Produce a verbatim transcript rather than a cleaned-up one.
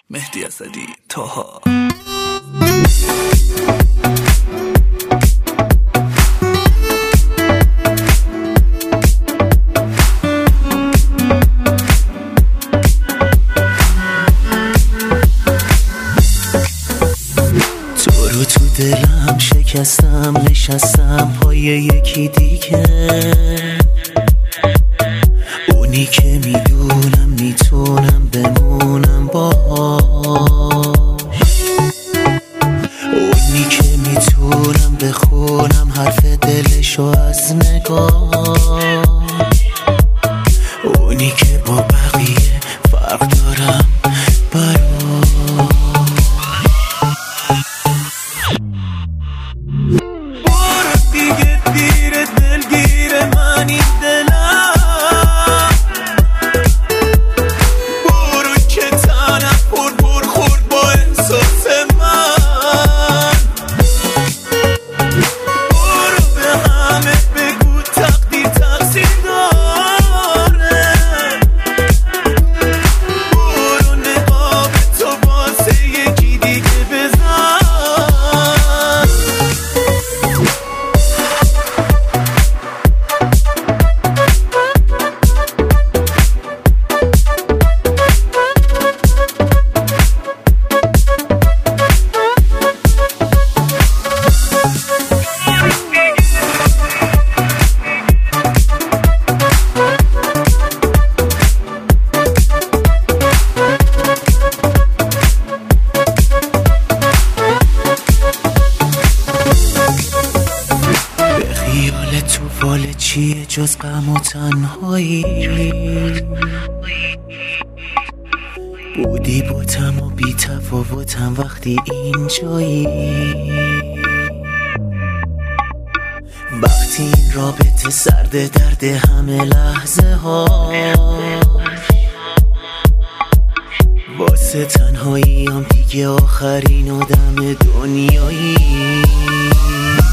مهدی اسدی طاها. تو رو تو دلم شکستم، نشستم پای یکی دیگه، اونی که میدونم میتونم بمونم باهاش، اونی که میتونم بخونم حرف دلشو از نگاهش، اونی که با بقیه فرق دارم براش. برو دیگه دیر دلگیر من این دلم، برو که تنم پر پر خورد با احساس من، برو به همه بگو تقدیر تقصیر داره، برو نقاب تو واسه یکی دیگه بزن. خیال تو فال چیه جز غم و تنهایی، بودی بودم و بی تفاوتم وقتی اینجایی، وقتی این رابطه سرد درد همه لحظه ها، واسه تنهایی هم دیگه آخرین آدم دنیایی.